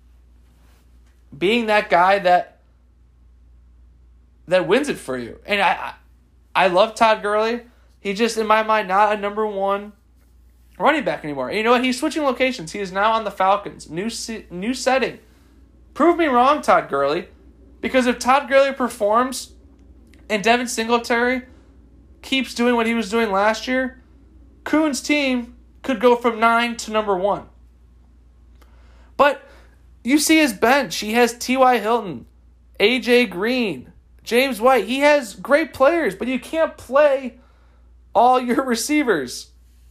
being that guy that that wins it for you. And I, I, I love Todd Gurley. He's just, in my mind, not a number one running back anymore. And you know what? He's switching locations. He is now on the Falcons. New new setting. Prove me wrong, Todd Gurley. Because if Todd Gurley performs and Devin Singletary keeps doing what he was doing last year, Kuhn's team could go from nine to number one. But you see his bench. He has T Y. Hilton, A J. Green, James White. He has great players, but you can't play all your receivers.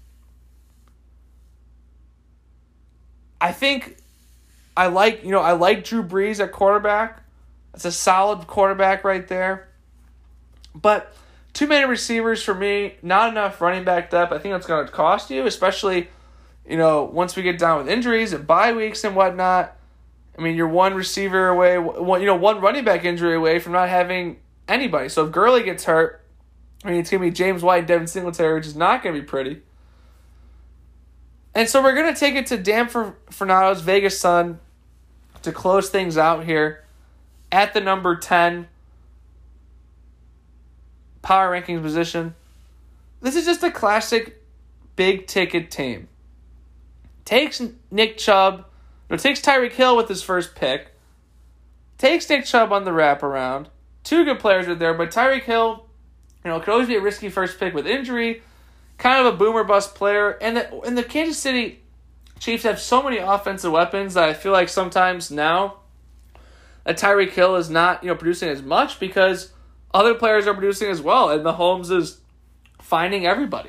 I think I like, you know, I like Drew Brees at quarterback. That's a solid quarterback right there. But too many receivers for me, not enough running back depth. I think that's going to cost you, especially, you know, once we get down with injuries and bye weeks and whatnot. I mean, you're one receiver away, one, you know, one running back injury away from not having anybody. So if Gurley gets hurt, I mean, it's going to be James White and Devin Singletary, which is not going to be pretty. And so we're going to take it to Dan Fernando's Vegas Sun to close things out here at the number ten power rankings position. This is just a classic big ticket team. Takes Nick Chubb, no, takes Tyreek Hill with his first pick. Takes Nick Chubb on the wraparound. Two good players are there, but Tyreek Hill, you know, could always be a risky first pick with injury. Kind of a boomer bust player. And the, and the Kansas City Chiefs have so many offensive weapons that I feel like sometimes now that Tyreek Hill is not, you know, producing as much because other players are producing as well. And Mahomes is finding everybody.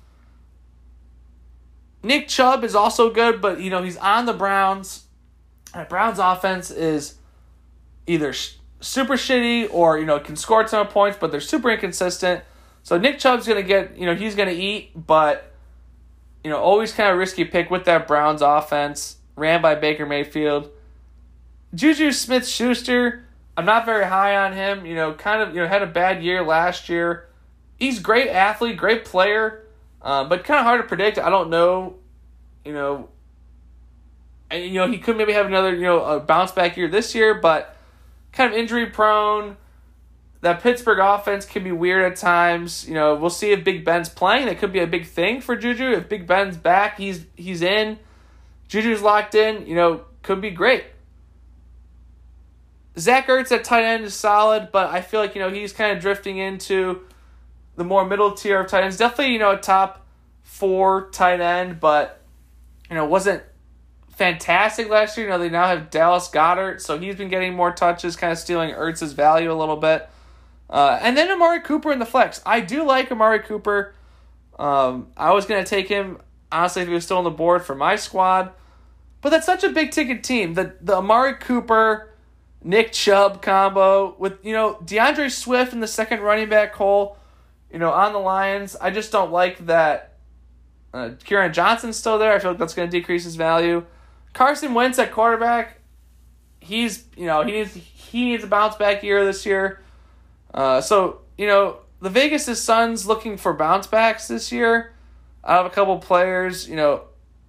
Nick Chubb is also good, but, you know, he's on the Browns. And the Browns offense is either sh- super shitty or, you know, can score a ton of points, but they're super inconsistent. So Nick Chubb's going to get, you know, he's going to eat, but, you know, always kind of risky pick with that Browns offense, ran by Baker Mayfield. Juju Smith-Schuster, I'm not very high on him, you know, kind of, you know, had a bad year last year. He's a great athlete, great player, uh, but kind of hard to predict. I don't know, you know, and, you know, he could maybe have another, you know, a bounce back year this year, but kind of injury prone. That Pittsburgh offense can be weird at times. You know, we'll see if Big Ben's playing. That could be a big thing for Juju. If Big Ben's back, he's he's in. Juju's locked in. You know, could be great. Zach Ertz at tight end is solid, but I feel like, you know, he's kind of drifting into the more middle tier of tight ends. Definitely, you know, a top four tight end, but, you know, wasn't fantastic last year. You know, they now have Dallas Goedert, so he's been getting more touches, kind of stealing Ertz's value a little bit. Uh, and then Amari Cooper in the flex. I do like Amari Cooper. Um, I was going to take him, honestly, if he was still on the board for my squad. But that's such a big-ticket team. The the Amari Cooper, Nick Chubb combo with, you know, DeAndre Swift in the second running back hole, you know, on the Lions. I just don't like that uh, Kieran Johnson's still there. I feel like that's going to decrease his value. Carson Wentz at quarterback. He's, you know, he needs, he needs a bounce-back year this year. Uh, so, you know, the Vegas' Suns looking for bounce backs this year. I have a couple players, you know.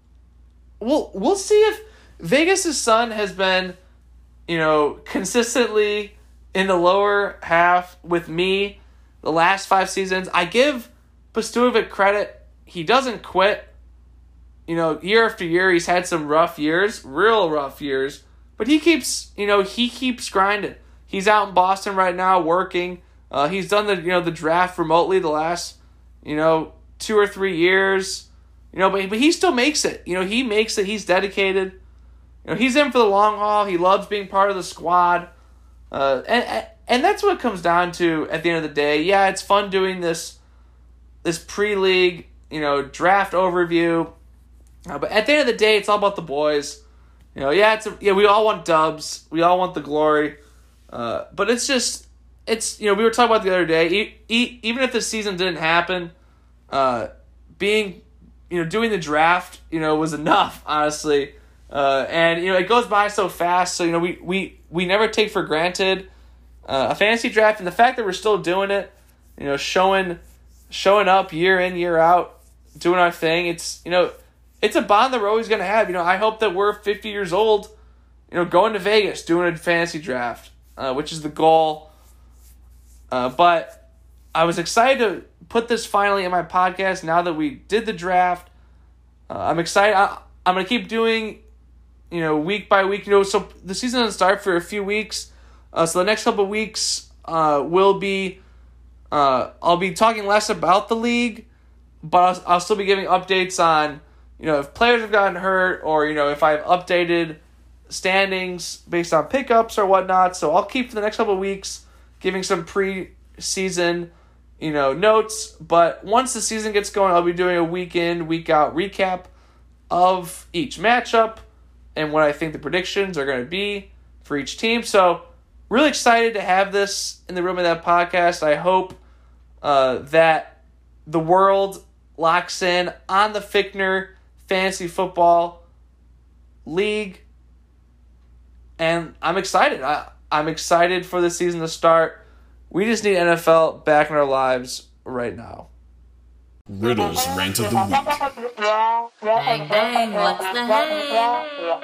We'll we'll see if Vegas' Sun has been, you know, consistently in the lower half with me the last five seasons. I give Pastujovic credit. He doesn't quit. You know, year after year, he's had some rough years, real rough years. But he keeps, you know, he keeps grinding. He's out in Boston right now working. Uh, he's done the, you know, the draft remotely the last, you know, two or three years. You know, but, but he still makes it. You know, he makes it. He's dedicated. You know, he's in for the long haul. He loves being part of the squad. Uh, and and that's what it comes down to at the end of the day. Yeah, it's fun doing this this pre-league, you know, draft overview. Uh, but at the end of the day, it's all about the boys. You know, yeah, it's a, yeah, we all want dubs. We all want the glory. Uh, but it's just, it's, you know, we were talking about the other day, e- e- even if the season didn't happen, uh, being, you know, doing the draft, you know, was enough, honestly. Uh, and, you know, it goes by so fast. So, you know, we, we, we never take for granted uh, a fantasy draft. And the fact that we're still doing it, you know, showing, showing up year in, year out, doing our thing, it's, you know, it's a bond that we're always going to have. You know, I hope that we're fifty years old, you know, going to Vegas, doing a fantasy draft, uh, which is the goal. Uh, but I was excited to put this finally in my podcast now that we did the draft. Uh, I'm excited. I, I'm going to keep doing, you know, week by week. You know, so the season doesn't start for a few weeks. Uh, so the next couple of weeks uh, will be, uh, I'll be talking less about the league, but I'll, I'll still be giving updates on, you know, if players have gotten hurt or, you know, if I've updated standings based on pickups or whatnot. So I'll keep for the next couple of weeks giving some pre-season, you know, notes. But once the season gets going, I'll be doing a week in, week out recap of each matchup and what I think the predictions are going to be for each team. So really excited to have this in the Room of That podcast. I hope uh, that the world locks in on the Fichtner Fantasy Football League, and I'm excited. I, I'm excited for the season to start. We just need N F L back in our lives right now. Riddle's Rant of the Week. Bang, bang, what's the hang?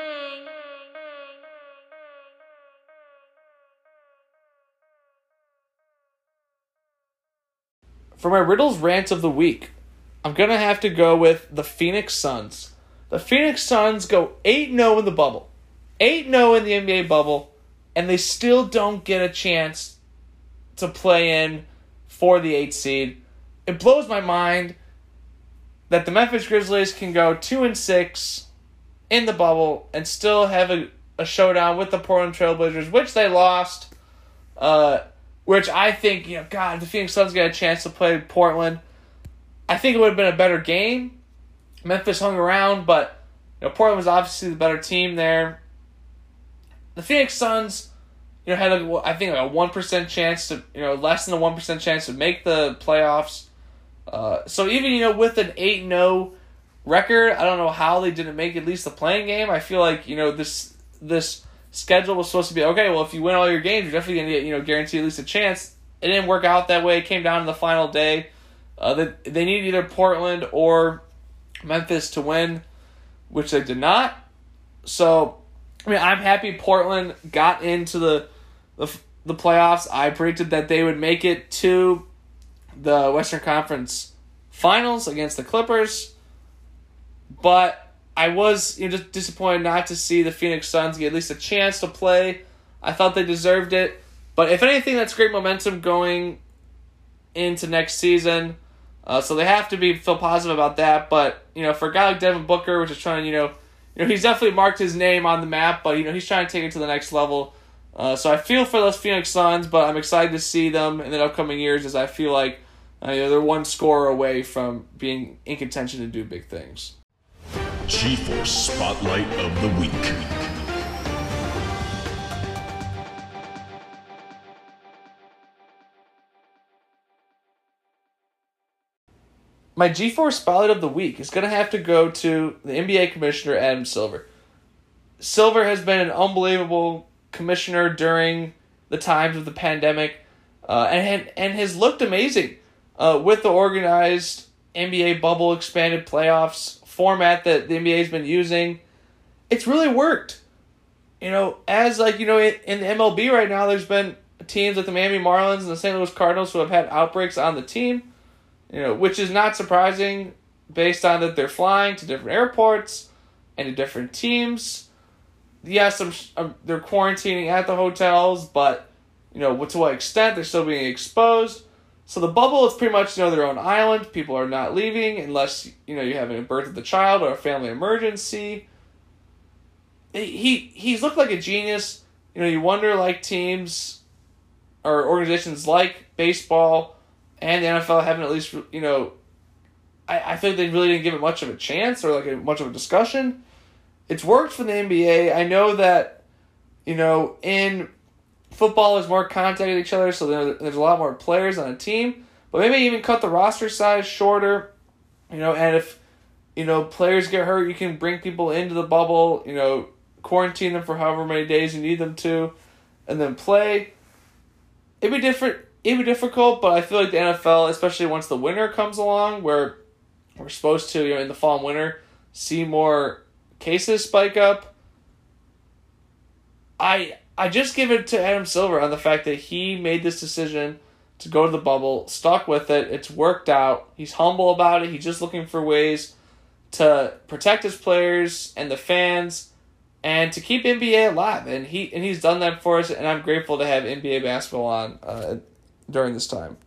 For my Riddle's Rant of the Week, I'm going to have to go with the Phoenix Suns. The Phoenix Suns go eight and oh in the bubble. eight and oh in the N B A bubble, and they still don't get a chance to play in for the eighth seed. It blows my mind that the Memphis Grizzlies can go two and six in the bubble and still have a, a showdown with the Portland Trailblazers, which they lost. Uh, which I think, you know, God, the Phoenix Suns got a chance to play Portland. I think it would have been a better game. Memphis hung around, but you know, Portland was obviously the better team there. The Phoenix Suns, you know, had a, I think like a one percent chance to, you know, less than a one percent chance to make the playoffs. Uh, so even, you know, with an eight and oh record, I don't know how they didn't make at least the playing game. I feel like, you know, this this schedule was supposed to be, okay, well, if you win all your games, you're definitely going to get, you know, guaranteed at least a chance. It didn't work out that way. It came down to the final day. Uh, they, they needed either Portland or Memphis to win, which they did not. So, I mean, I'm happy Portland got into the the, the playoffs. I predicted that they would make it to the Western Conference Finals against the Clippers, but I was, you know, just disappointed not to see the Phoenix Suns get at least a chance to play. I thought they deserved it, but if anything, that's great momentum going into next season. Uh, so they have to be feel positive about that. But you know, for a guy like Devin Booker, which is trying, you know, you know, he's definitely marked his name on the map, but you know, he's trying to take it to the next level. Uh, so I feel for those Phoenix Suns, but I'm excited to see them in the upcoming years, as I feel like uh, you know, they're one score away from being in contention to do big things. G-Force Spotlight of the Week. My G-Force Spotlight of the Week is going to have to go to the N B A Commissioner, Adam Silver. Silver has been an unbelievable commissioner during the times of the pandemic, uh, and and has looked amazing uh, with the organized N B A bubble expanded playoffs format that the N B A has been using, it's really worked. You know, as like, you know, in, in the M L B right now, there's been teams like the Miami Marlins and the Saint Louis Cardinals who have had outbreaks on the team, you know, which is not surprising based on that they're flying to different airports and to different teams. Yes, I'm, I'm, they're quarantining at the hotels, but, you know, to what extent they're still being exposed. So the bubble is pretty much, you know, their own island. People are not leaving unless, you know, you're having a birth of the child or a family emergency. He He's looked like a genius. You know, you wonder, like, teams or organizations like baseball and the N F L haven't at least, you know, I, I think they really didn't give it much of a chance or, like, a, much of a discussion. It's worked for the N B A. I know that, you know, in football there's more contact with each other, so there's a lot more players on a team. But maybe even cut the roster size shorter, you know, and if, you know, players get hurt, you can bring people into the bubble, you know, quarantine them for however many days you need them to, and then play. It'd be different. It'd be difficult, but I feel like the N F L, especially once the winter comes along, where we're supposed to, you know, in the fall and winter, see more cases spike up. I I just give it to Adam Silver on the fact that he made this decision to go to the bubble, stuck with it. It's worked out. He's humble about it. He's just looking for ways to protect his players and the fans, and to keep N B A alive, and he and he's done that for us, and I'm grateful to have N B A basketball on uh, during this time.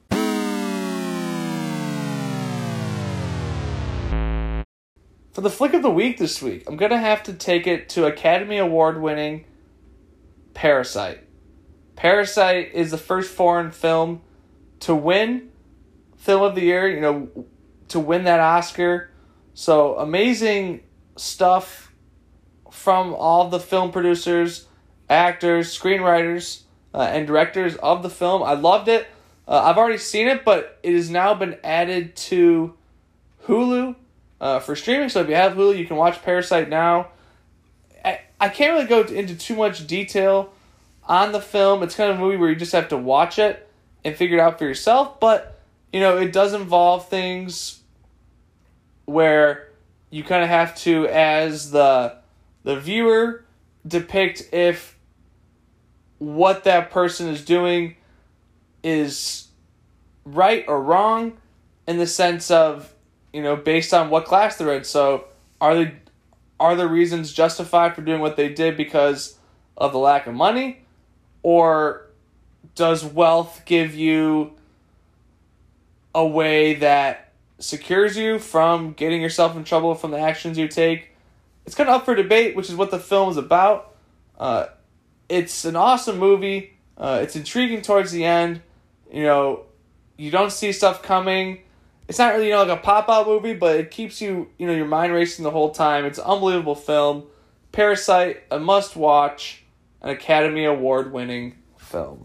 For the flick of the week this week, I'm going to have to take it to Academy Award-winning Parasite. Parasite is the first foreign film to win Film of the Year, you know, to win that Oscar. So, amazing stuff from all the film producers, actors, screenwriters, uh, and directors of the film. I loved it. Uh, I've already seen it, but it has now been added to Hulu uh, for streaming. So if you have Hulu, you can watch Parasite now. I, I can't really go into too much detail on the film. It's kind of a movie where you just have to watch it and figure it out for yourself. But, you know, it does involve things where you kind of have to, as the the viewer, depict if what that person is doing is right or wrong, in the sense of, you know, based on what class they're in. So are they are the reasons justified for doing what they did because of the lack of money? Or does wealth give you a way that secures you from getting yourself in trouble from the actions you take? It's kind of up for debate, which is what the film is about. Uh, it's an awesome movie. Uh, it's intriguing towards the end. You know, you don't see stuff coming. It's not really, you know, like a pop-out movie, but it keeps you, you know, your mind racing the whole time. It's an unbelievable film. Parasite, a must-watch, an Academy Award-winning film.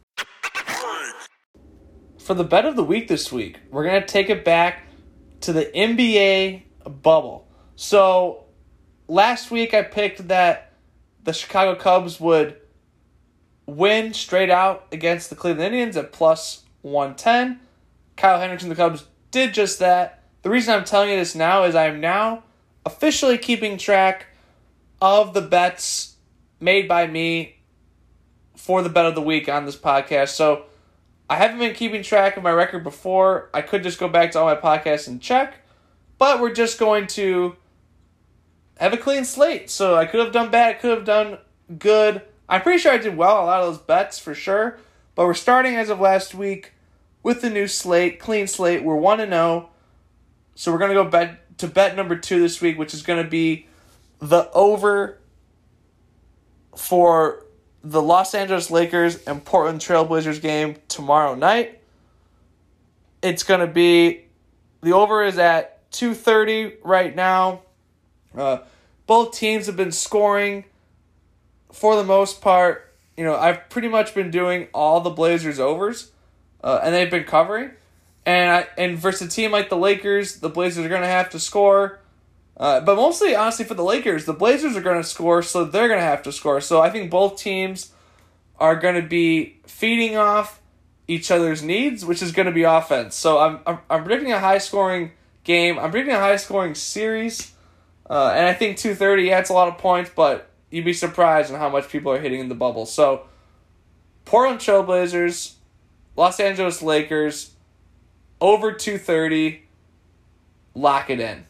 For the bet of the week this week, we're going to take it back to the N B A bubble. So, last week I picked that the Chicago Cubs would win straight out against the Cleveland Indians at plus one ten. Kyle Hendricks and the Cubs did just that. The reason I'm telling you this now is I am now officially keeping track of the bets made by me for the bet of the week on this podcast. So I haven't been keeping track of my record before. I could just go back to all my podcasts and check, but we're just going to have a clean slate. So I could have done bad, could have done good. I'm pretty sure I did well, a lot of those bets for sure. But we're starting as of last week with the new slate, clean slate. We're one and oh. So we're going to go bet to bet number two this week, which is going to be the over for the Los Angeles Lakers and Portland Trailblazers game tomorrow night. It's going to be, the over is at two thirty right now. Uh, both teams have been scoring for the most part. You know, I've pretty much been doing all the Blazers overs, uh, and they've been covering. And I, and versus a team like the Lakers, the Blazers are going to have to score. Uh, but mostly, honestly, for the Lakers, the Blazers are going to score, so they're going to have to score. So I think both teams are going to be feeding off each other's needs, which is going to be offense. So I'm I'm, I'm predicting a high-scoring game. I'm predicting a high-scoring series. Uh, and I think two thirty, yeah, it's a lot of points, but you'd be surprised on how much people are hitting in the bubble. So, Portland Trailblazers, Los Angeles Lakers, over two thirty, lock it in.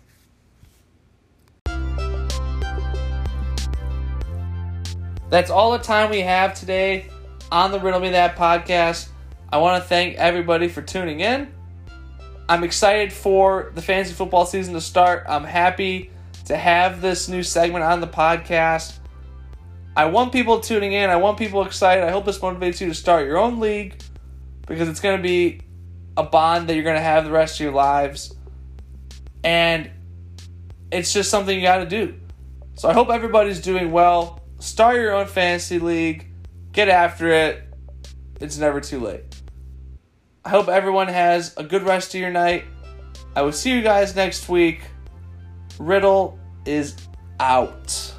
That's all the time we have today on the Riddle Me That podcast. I want to thank everybody for tuning in. I'm excited for the fantasy football season to start. I'm happy to have this new segment on the podcast. I want people tuning in. I want people excited. I hope this motivates you to start your own league because it's going to be a bond that you're going to have the rest of your lives. And it's just something you got to do. So I hope everybody's doing well. Start your own fantasy league. Get after it. It's never too late. I hope everyone has a good rest of your night. I will see you guys next week. Riddle is out.